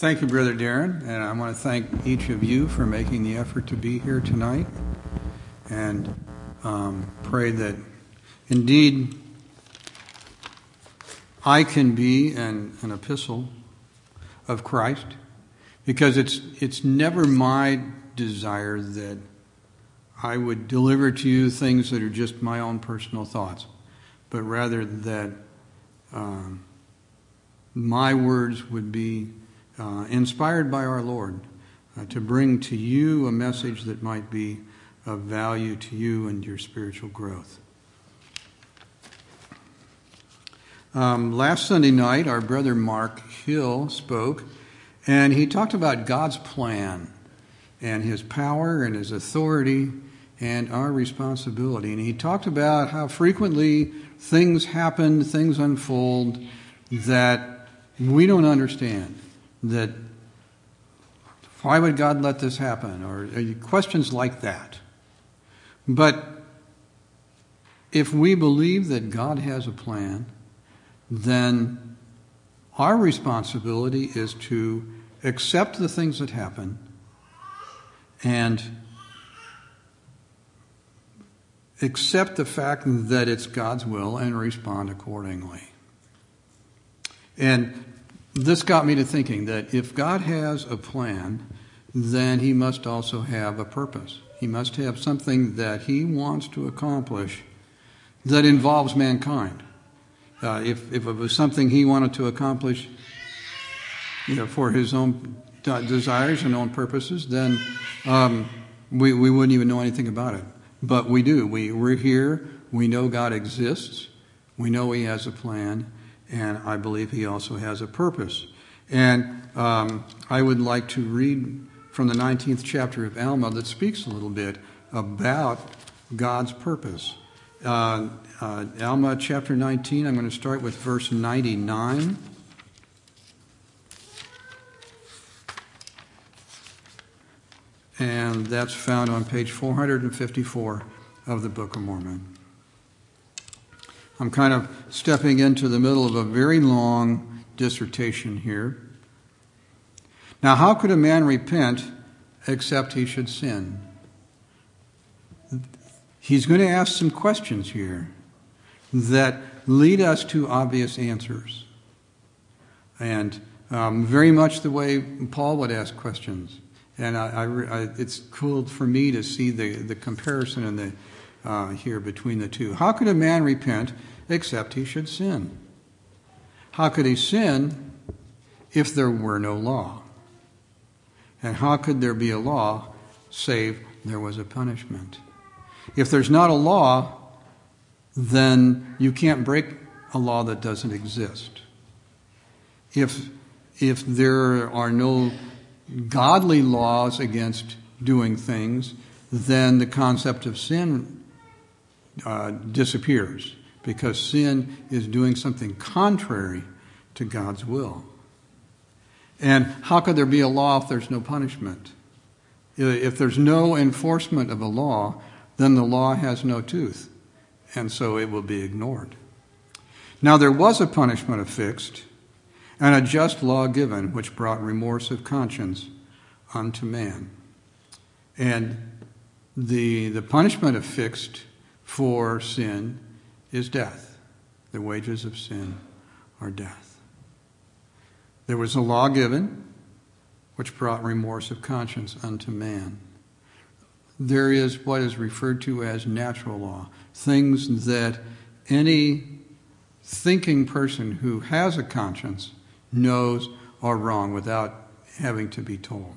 Thank you, Brother Darren, and I want to thank each of you for making the effort to be here tonight, and pray that indeed I can be an epistle of Christ, because it's never my desire that I would deliver to you things that are just my own personal thoughts, but rather that my words would be inspired by our Lord to bring to you a message that might be of value to you and your spiritual growth. Last Sunday night, our brother Mark Hill spoke, and he talked about God's plan and his power and his authority and our responsibility. And he talked about how frequently things happen, things unfold that we don't understand. That why would God let this happen? Or questions like that. But if we believe that God has a plan, then our responsibility is to accept the things that happen and accept the fact that it's God's will and respond accordingly. And this got me to thinking that if God has a plan, then he must also have a purpose. He must have something that he wants to accomplish that involves mankind. If it was something he wanted to accomplish, for his own desires and own purposes, then we wouldn't even know anything about it. But we do. We're here. We know God exists. We know he has a plan. And I believe he also has a purpose. And I would like to read from the 19th chapter of Alma that speaks a little bit about God's purpose. Alma chapter 19, I'm going to start with verse 99. And that's found on page 454 of the Book of Mormon. I'm kind of stepping into the middle of a very long dissertation here. Now, how could a man repent except he should sin? He's going to ask some questions here that lead us to obvious answers. And very much the way Paul would ask questions. And it's cool for me to see the comparison in the here between the two. How could a man repent except he should sin? How could he sin if there were no law? And how could there be a law save there was a punishment? If there's not a law, then you can't break a law that doesn't exist. If there are no godly laws against doing things, then the concept of sin disappears, because sin is doing something contrary to God's will. And how could there be a law if there's no punishment? If there's no enforcement of a law, then the law has no tooth, and so it will be ignored. Now there was a punishment affixed, and a just law given, which brought remorse of conscience unto man. And the punishment affixed for sin is death. The wages of sin are death. There was a law given, which brought remorse of conscience unto man. There is what is referred to as natural law, things that any thinking person who has a conscience knows are wrong without having to be told.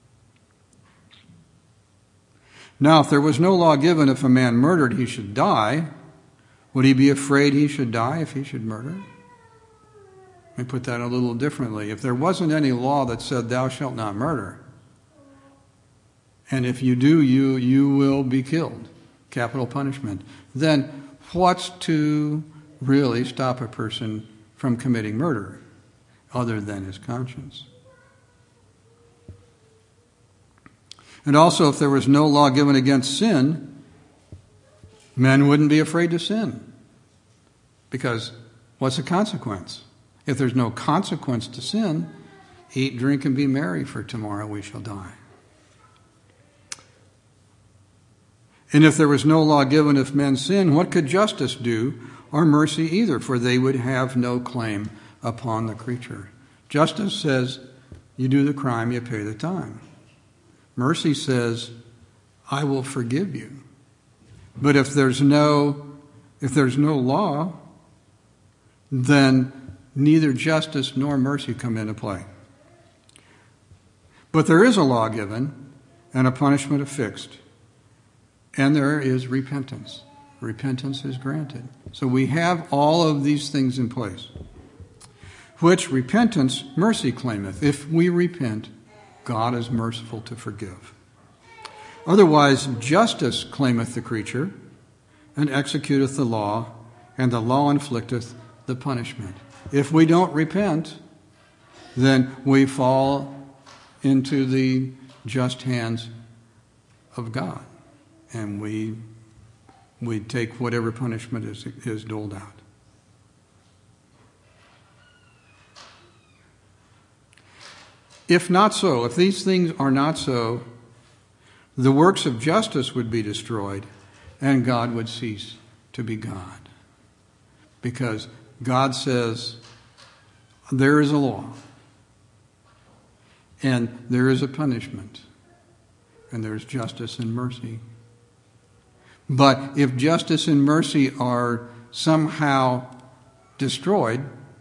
Now, if there was no law given, if a man murdered, he should die. Would he be afraid he should die if he should murder? Let me put that a little differently. If there wasn't any law that said, thou shalt not murder, and if you do, you will be killed, capital punishment, then what's to really stop a person from committing murder other than his conscience? And also, if there was no law given against sin, men wouldn't be afraid to sin. Because what's the consequence? If there's no consequence to sin, Eat, drink, and be merry, for tomorrow we shall die. And if there was no law given if men sin, what could justice do, or mercy either? For they would have no claim upon the creature. Justice says, you do the crime, you pay the time. Mercy says, I will forgive you. But if there's no law, then neither justice nor mercy come into play. But there is a law given and a punishment affixed, and there is repentance. Repentance is granted. So we have all of these things in place. Which repentance mercy claimeth. If we repent, God is merciful to forgive. Otherwise, justice claimeth the creature, and executeth the law, and the law inflicteth the punishment. If we don't repent, then we fall into the just hands of God, and we take whatever punishment is doled out. If not so, if these things are not so, the works of justice would be destroyed, and God would cease to be God. Because God says there is a law, and there is a punishment, and there's justice and mercy. But if justice and mercy are somehow destroyed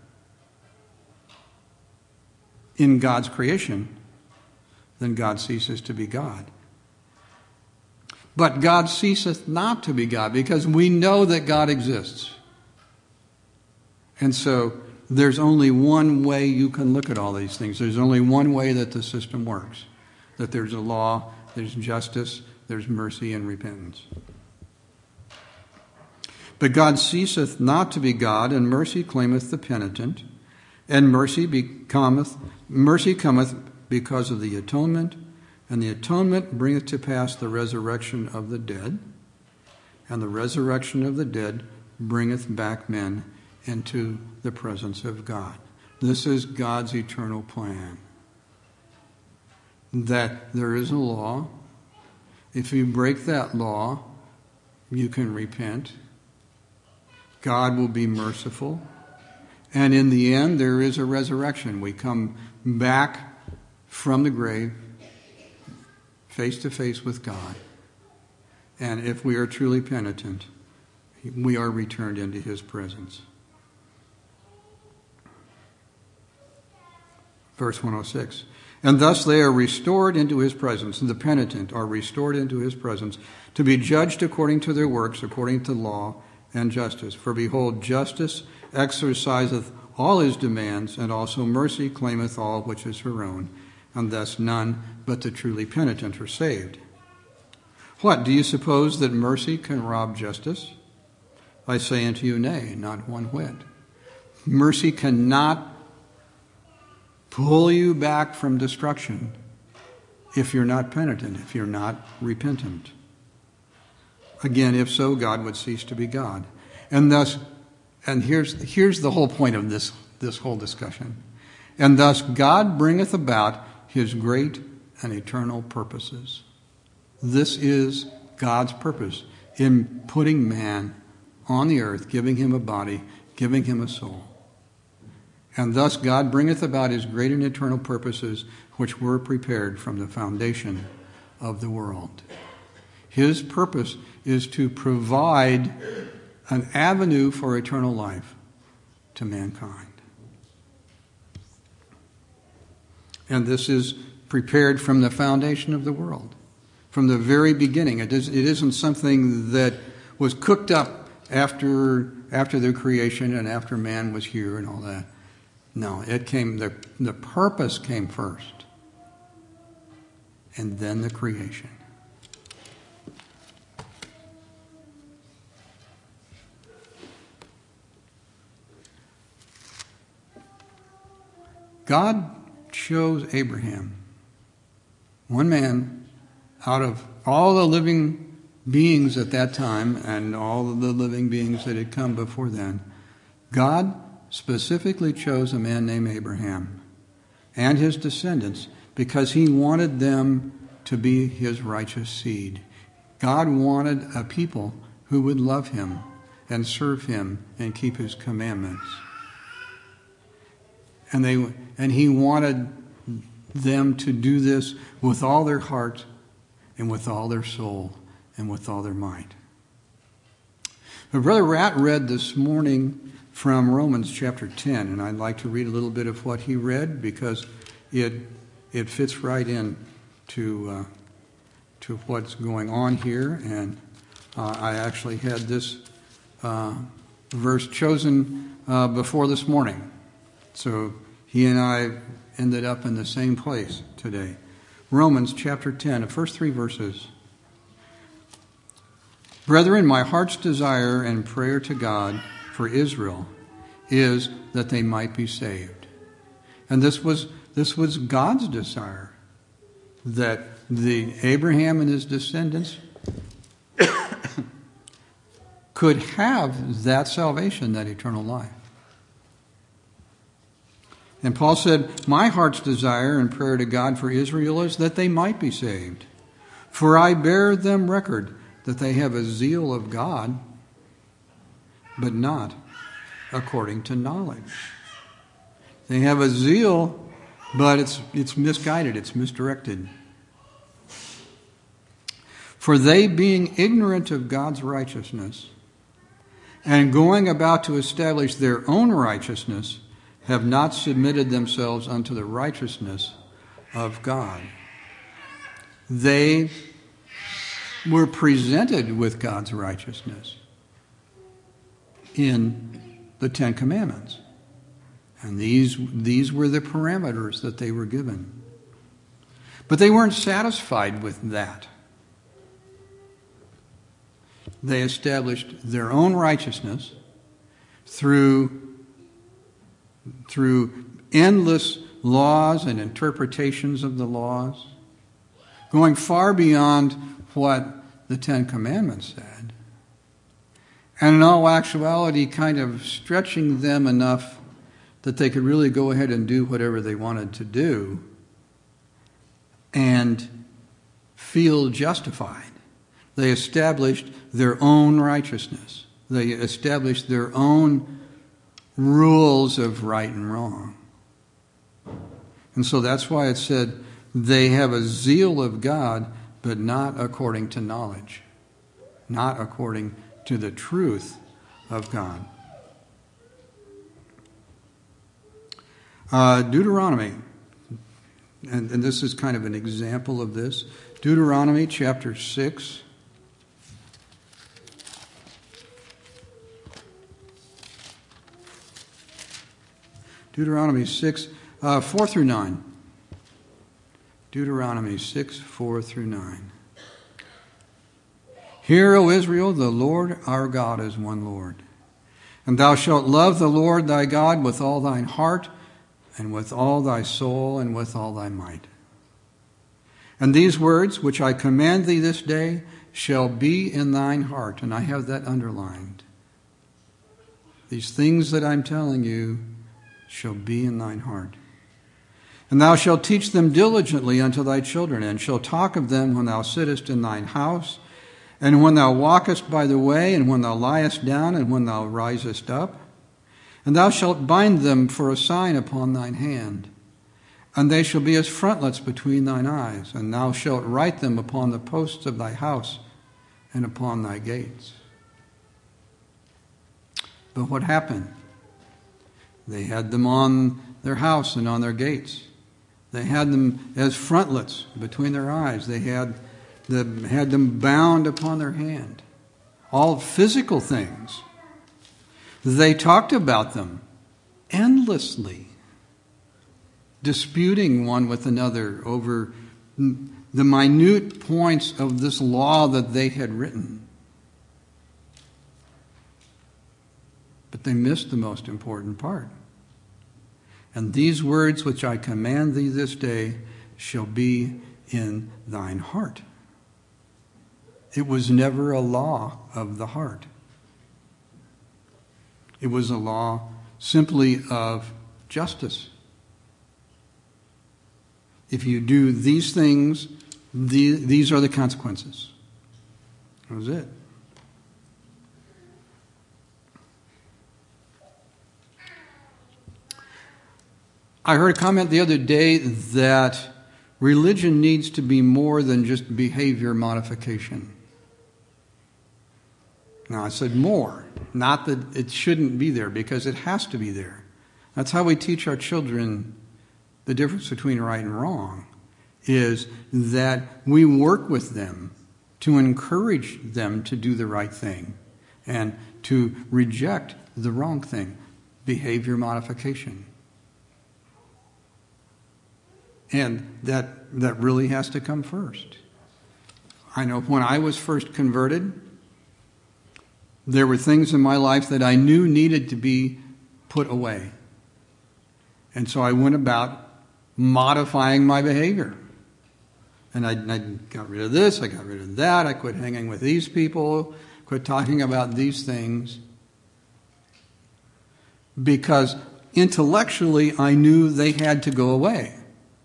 in God's creation, then God ceases to be God. But God ceaseth not to be God, because we know that God exists. And so there's only one way you can look at all these things. There's only one way that the system works. That there's a law, there's justice, there's mercy and repentance. But God ceaseth not to be God, and mercy claimeth the penitent, and mercy cometh because of the atonement, and the atonement bringeth to pass the resurrection of the dead, and the resurrection of the dead bringeth back men into the presence of God. This is God's eternal plan. That there is a law. If you break that law, you can repent. God will be merciful. And in the end, there is a resurrection. We come back from the grave, face to face with God. And if we are truly penitent, we are returned into His presence. Verse 106. And thus they are restored into His presence, and the penitent are restored into His presence, to be judged according to their works, according to law and justice. For behold, justice exerciseth all His demands, and also mercy claimeth all which is her own, and thus none but the truly penitent are saved. What, do you suppose that mercy can rob justice? I say unto you, nay, not one whit. Mercy cannot pull you back from destruction if you're not penitent, if you're not repentant. Again, if so, God would cease to be God. And thus, and here's the whole point of this whole discussion. And thus God bringeth about His great and eternal purposes. This is God's purpose in putting man on the earth, giving him a body, giving him a soul. And thus God bringeth about His great and eternal purposes, which were prepared from the foundation of the world. His purpose is to provide an avenue for eternal life to mankind. And this is prepared from the foundation of the world, from the very beginning. It isn't something that was cooked up after their creation and after man was here and all that. No, it came. The purpose came first, and then the creation. God chose Abraham, one man, out of all the living beings at that time and all of the living beings that had come before then. God specifically chose a man named Abraham and his descendants because he wanted them to be his righteous seed. God wanted a people who would love him and serve him and keep his commandments. And he wanted them to do this with all their heart and with all their soul and with all their might. But Brother Ratt read this morning from Romans chapter 10, and I'd like to read a little bit of what he read because it fits right in to what's going on here. And I actually had this verse chosen before this morning. So he and I ended up in the same place today. Romans chapter 10, the first 3 verses. Brethren, my heart's desire and prayer to God for Israel is that they might be saved. And this was God's desire, that Abraham and his descendants could have that salvation, that eternal life. And Paul said, my heart's desire and prayer to God for Israel is that they might be saved. For I bear them record that they have a zeal of God, but not according to knowledge. They have a zeal, but it's misguided, it's misdirected. For they, being ignorant of God's righteousness, and going about to establish their own righteousness, have not submitted themselves unto the righteousness of God. They were presented with God's righteousness in the Ten Commandments. And these were the parameters that they were given. But they weren't satisfied with that. They established their own righteousness through endless laws and interpretations of the laws, going far beyond what the Ten Commandments said, and in all actuality kind of stretching them enough that they could really go ahead and do whatever they wanted to do and feel justified. They established their own righteousness. They established their own rules of right and wrong. And so that's why it said they have a zeal of God, but not according to knowledge, not according to the truth of God. Deuteronomy, and this is kind of an example of this. Deuteronomy chapter 6. Deuteronomy 6, 4 through 9. Deuteronomy 6, 4 through 9. Hear, O Israel, the Lord our God is one Lord. And thou shalt love the Lord thy God with all thine heart, and with all thy soul, and with all thy might. And these words which I command thee this day shall be in thine heart. And I have that underlined. These things that I'm telling you shall be in thine heart. And thou shalt teach them diligently unto thy children, and shalt talk of them when thou sittest in thine house, and when thou walkest by the way, and when thou liest down, and when thou risest up. And thou shalt bind them for a sign upon thine hand, and they shall be as frontlets between thine eyes, and thou shalt write them upon the posts of thy house and upon thy gates. But what happened? They had them on their house and on their gates. They had them as frontlets between their eyes. They had them bound upon their hand. All physical things. They talked about them endlessly, disputing one with another over the minute points of this law that they had written. But they missed the most important part. And these words which I command thee this day shall be in thine heart. It was never a law of the heart. It was a law simply of justice. if you do these things, these are the consequences. That was it. I heard a comment the other day that religion needs to be more than just behavior modification. Now, I said more, not that it shouldn't be there, because it has to be there. That's how we teach our children the difference between right and wrong, is that we work with them to encourage them to do the right thing and to reject the wrong thing, behavior modification. And that really has to come first. I know when I was first converted, there were things in my life that I knew needed to be put away. And so I went about modifying my behavior. And I got rid of this, I got rid of that, I quit hanging with these people, quit talking about these things. Because intellectually I knew they had to go away.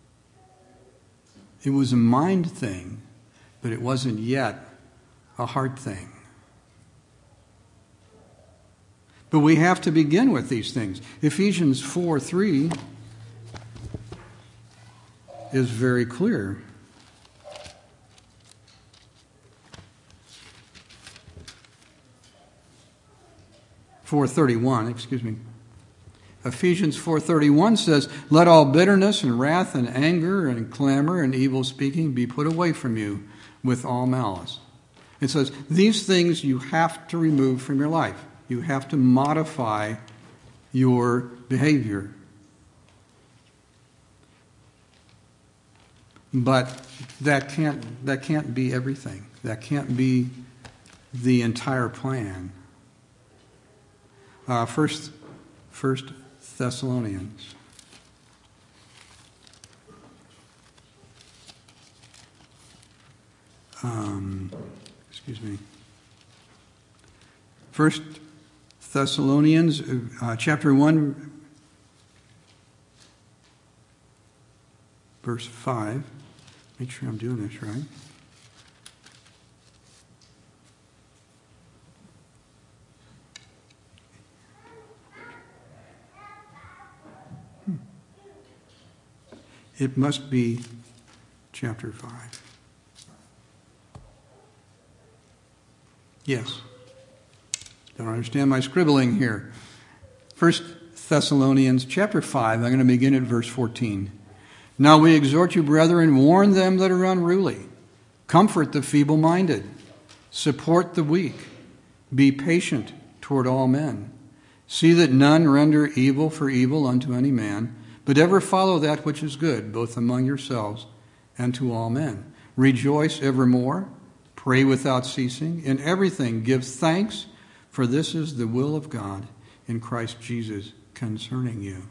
It was a mind thing, but it wasn't yet a heart thing. But we have to begin with these things. Ephesians 4:3 is very clear. Ephesians 4:31 says, "Let all bitterness and wrath and anger and clamor and evil speaking be put away from you with all malice." It says, these things you have to remove from your life. You have to modify your behavior. But that can't be everything. That can't be the entire plan. First Thessalonians. First Thessalonians, chapter 1, verse 5. Make sure I'm doing this right. It must be chapter 5. Yes. Don't understand my scribbling here. 1 Thessalonians chapter 5, I'm going to begin at verse 14. "Now we exhort you, brethren, warn them that are unruly. Comfort the feeble-minded. Support the weak. Be patient toward all men. See that none render evil for evil unto any man, but ever follow that which is good, both among yourselves and to all men. Rejoice evermore. Pray without ceasing. In everything give thanks, for this is the will of God in Christ Jesus concerning you.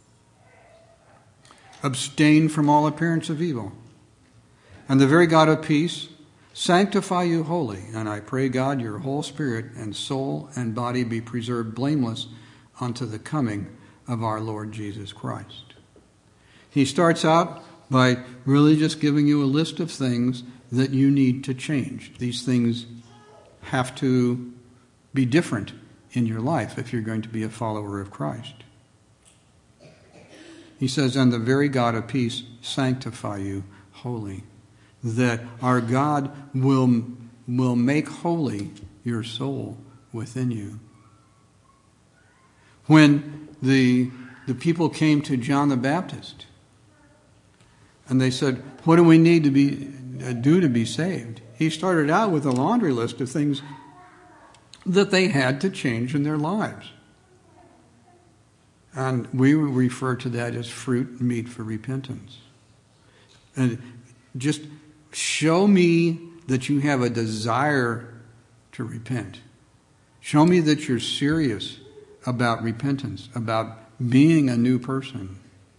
Abstain from all appearance of evil. And the very God of peace sanctify you wholly. And I pray God your whole spirit and soul and body be preserved blameless unto the coming of our Lord Jesus Christ." He starts out by really just giving you a list of things that you need to change. These things have to be different in your life if you're going to be a follower of Christ. He says, "And the very God of peace sanctify you wholly." That our God will make holy your soul within you. When the people came to John the Baptist and they said, "What do we need to do to be saved?" He started out with a laundry list of things that they had to change in their lives. And we refer to that as fruit and meat for repentance. And just show me that you have a desire to repent. Show me that you're serious about repentance, about being a new person.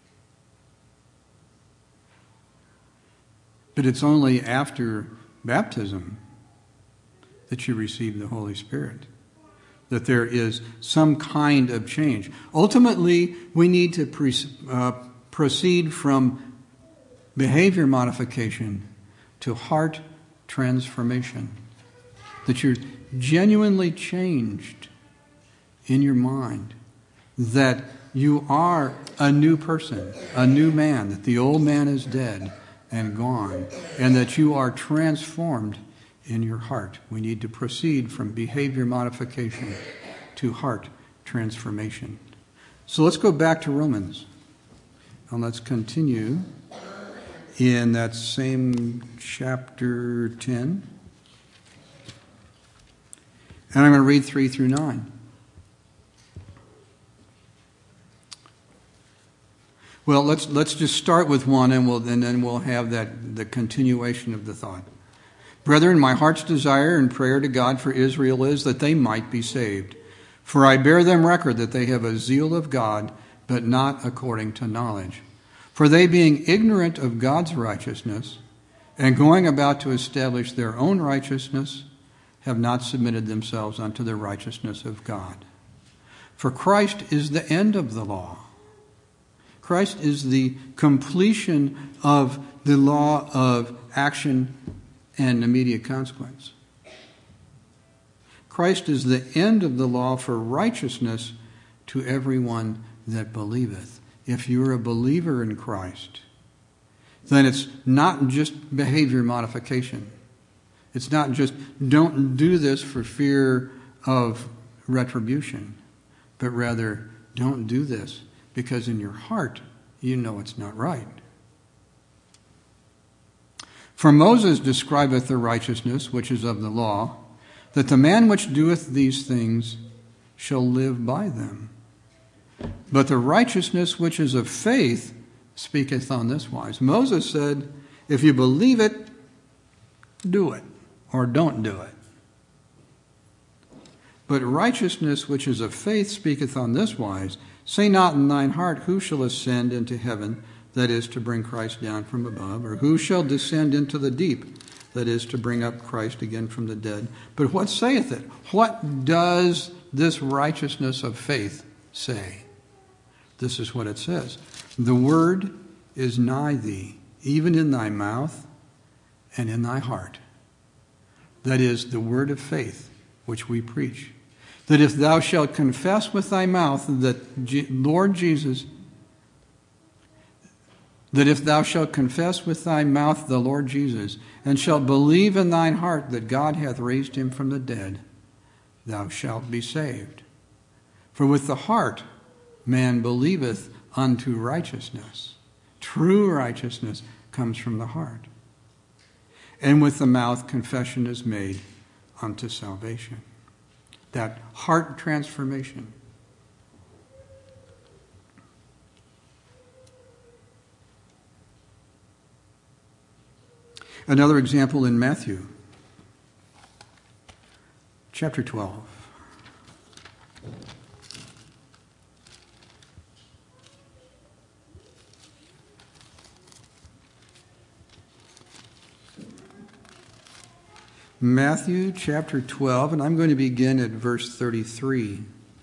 But it's only after baptism that you receive the Holy Spirit, that there is some kind of change. Ultimately, we need to proceed from behavior modification to heart transformation. That you're genuinely changed in your mind. That you are a new person, a new man, that the old man is dead and gone, and that you are transformed in your heart. We need to proceed from behavior modification to heart transformation. So let's go back to Romans, and let's continue in that same chapter 10. And I'm going to read 3 through 9. Well, let's just start with 1, and then we'll have the continuation of the thought. Brethren, my heart's desire and prayer to God for Israel is that they might be saved. For I bear them record that they have a zeal of God, but not according to knowledge. For they, being ignorant of God's righteousness, and going about to establish their own righteousness, have not submitted themselves unto the righteousness of God. For Christ is the end of the law. Christ is the completion of the law of action and immediate consequence. Christ is the end of the law for righteousness to everyone that believeth. If you're a believer in Christ, then it's not just behavior modification. It's not just don't do this for fear of retribution, but rather don't do this because in your heart you know it's not right. For Moses describeth the righteousness which is of the law, that the man which doeth these things shall live by them. But the righteousness which is of faith speaketh on this wise. Moses said, if you believe it, do it, or don't do it. But righteousness which is of faith speaketh on this wise, say not in thine heart, who shall ascend into heaven, that is to bring Christ down from above, or who shall descend into the deep, that is to bring up Christ again from the dead. But what saith it? What does this righteousness of faith say? This is what it says. The word is nigh thee, even in thy mouth and in thy heart. That is the word of faith which we preach. That if thou shalt confess with thy mouth that Lord Jesus, that if thou shalt confess with thy mouth the Lord Jesus, and shalt believe in thine heart that God hath raised him from the dead, thou shalt be saved. For with the heart man believeth unto righteousness. True righteousness comes from the heart. And with the mouth confession is made unto salvation. That heart transformation. Another example in Matthew, chapter 12. Matthew chapter 12, and I'm going to begin at verse 33.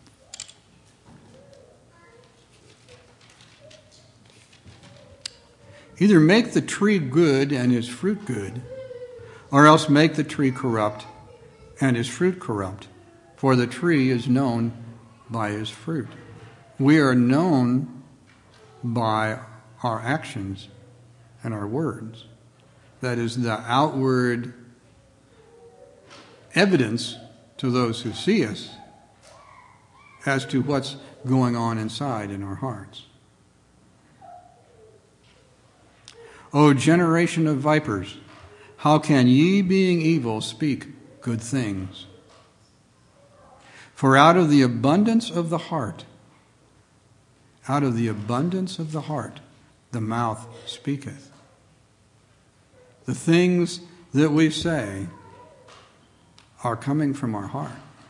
Either make the tree good and his fruit good, or else make the tree corrupt and his fruit corrupt. For the tree is known by his fruit. We are known by our actions and our words. That is the outward evidence to those who see us as to what's going on inside in our hearts. O generation of vipers, how can ye, being evil, speak good things? For out of the abundance of the heart, the mouth speaketh. The things that we say are coming from our heart.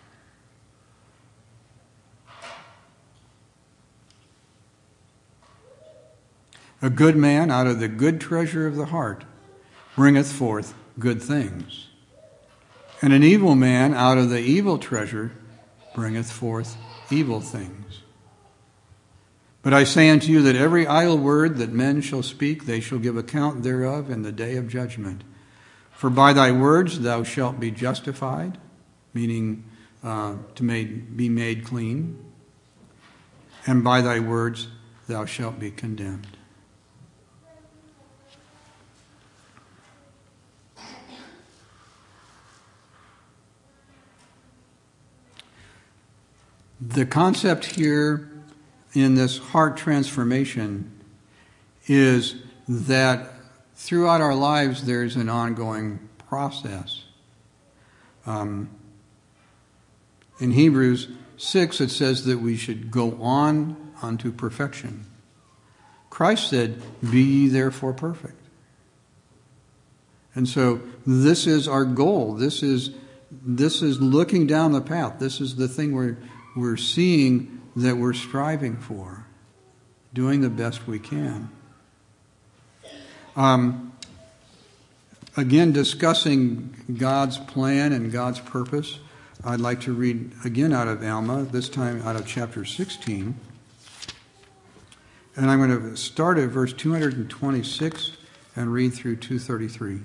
A good man out of the good treasure of the heart bringeth forth good things. And an evil man out of the evil treasure bringeth forth evil things. But I say unto you that every idle word that men shall speak, they shall give account thereof in the day of judgment. For by thy words thou shalt be justified, meaning be made clean, and by thy words thou shalt be condemned. The concept here in this heart transformation is that throughout our lives there's an ongoing process. In Hebrews 6 it says that we should go on unto perfection. Christ said, "Be ye therefore perfect." And so this is our goal. This is looking down the path. This is the thing we're seeing that we're striving for, doing the best we can. Again, discussing God's plan and God's purpose, I'd like to read again out of Alma, this time out of chapter 16. And I'm going to start at verse 226 and read through 233.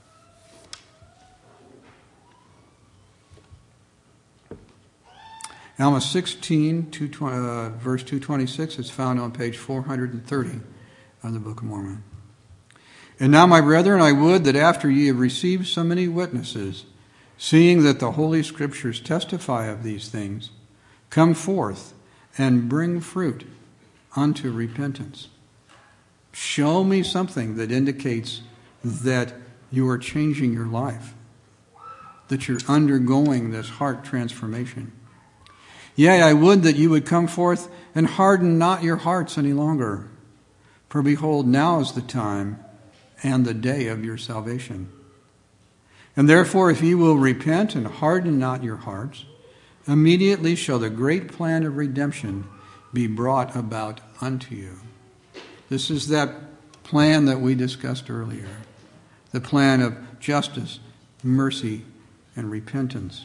Alma 16, verse 226 is found on page 430 of the Book of Mormon. And now, my brethren, I would that after ye have received so many witnesses, seeing that the Holy Scriptures testify of these things, come forth and bring fruit unto repentance. Show me something that indicates that you are changing your life, that you're undergoing this heart transformation. Yea, I would that you would come forth and harden not your hearts any longer. For behold, now is the time and the day of your salvation. And therefore, if ye will repent and harden not your hearts, immediately shall the great plan of redemption be brought about unto you. This is that plan that we discussed earlier. The plan of justice, mercy, and repentance.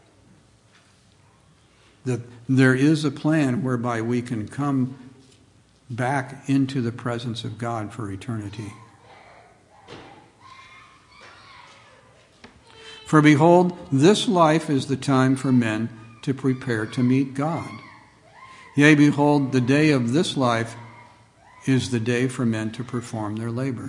That there is a plan whereby we can come back into the presence of God for eternity. For behold, this life is the time for men to prepare to meet God. Yea, behold, the day of this life is the day for men to perform their labors.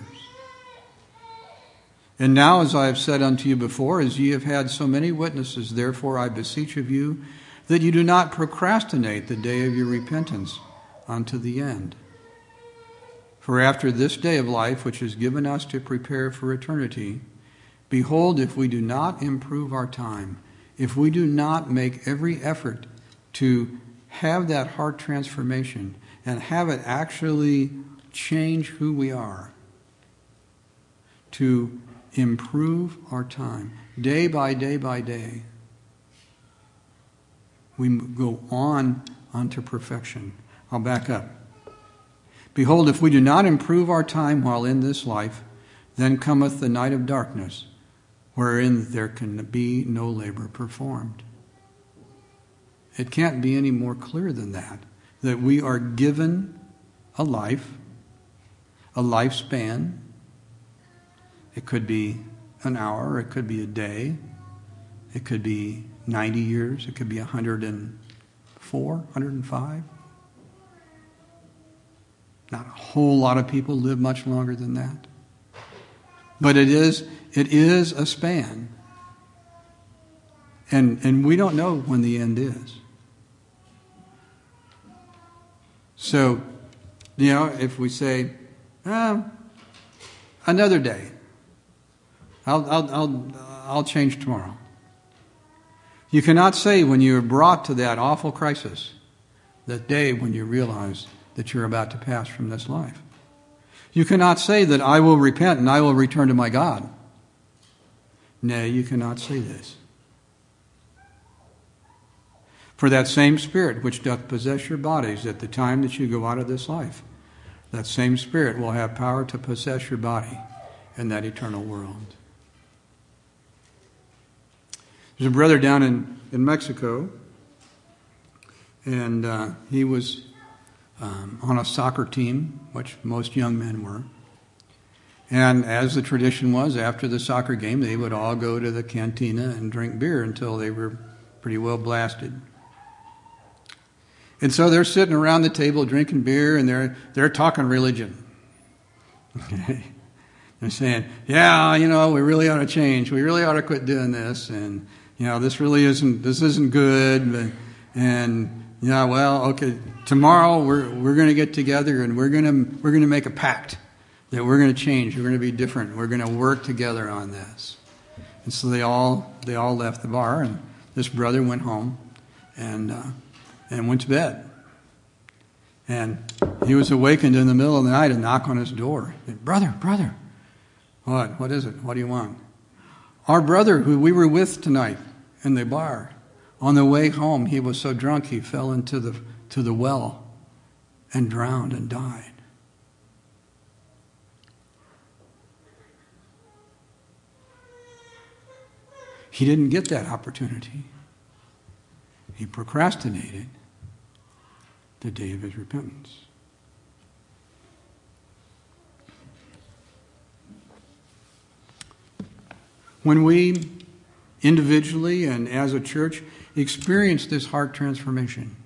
And now, as I have said unto you before, as ye have had so many witnesses, therefore I beseech of you that you do not procrastinate the day of your repentance unto the end. For after this day of life, which is given us to prepare for eternity, behold, if we do not improve our time, if we do not make every effort to have that heart transformation and have it actually change who we are, to improve our time, day by day by day, we go on unto perfection. I'll back up. Behold, if we do not improve our time while in this life, then cometh the night of darkness, wherein there can be no labor performed. It can't be any more clear than that we are given a life, a lifespan. It could be an hour, it could be a day, it could be 90 years, it could be 104, 105. Not a whole lot of people live much longer than that. But it is a span. And we don't know when the end is. So, if we say, another day, I'll change tomorrow. You cannot say when you are brought to that awful crisis, that day when you realize that you're about to pass from this life. You cannot say that I will repent and I will return to my God. Nay, you cannot say this. For that same Spirit which doth possess your bodies at the time that you go out of this life, that same Spirit will have power to possess your body in that eternal world. There's a brother down in Mexico, and he was on a soccer team, which most young men were. And as the tradition was, after the soccer game, they would all go to the cantina and drink beer until they were pretty well blasted. And so they're sitting around the table drinking beer, and they're talking religion. Okay. They're saying, yeah, we really ought to change. We really ought to quit doing this. And, this isn't good. And, okay, tomorrow we're going to get together and we're going to make a pact that we're going to change. We're going to be different. We're going to work together on this. And so they all left the bar, and this brother went home and went to bed. And he was awakened in the middle of the night, a knock on his door. Brother. What is it? What do you want? Our brother who we were with tonight in the bar, on the way home, he was so drunk he fell into the well and drowned and died. He didn't get that opportunity. He procrastinated the day of his repentance. When we individually and as a church experience this heart transformation,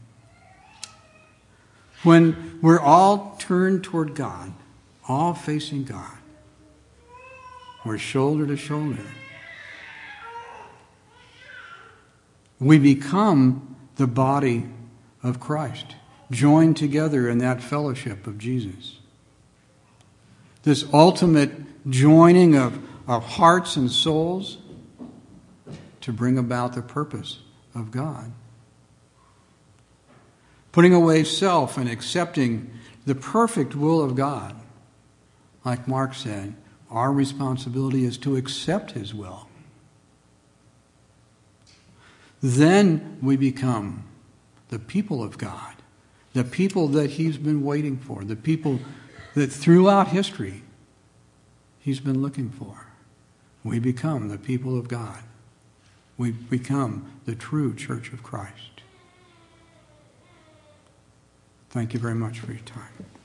when we're all turned toward God, all facing God, we're shoulder to shoulder, we become the body of Christ, joined together in that fellowship of Jesus. This ultimate joining of hearts and souls to bring about the purpose of God. Putting away self and accepting the perfect will of God. Like Mark said, our responsibility is to accept His will. Then we become the people of God, the people that He's been waiting for, the people that throughout history He's been looking for. We become the people of God. We become the true church of Christ. Thank you very much for your time.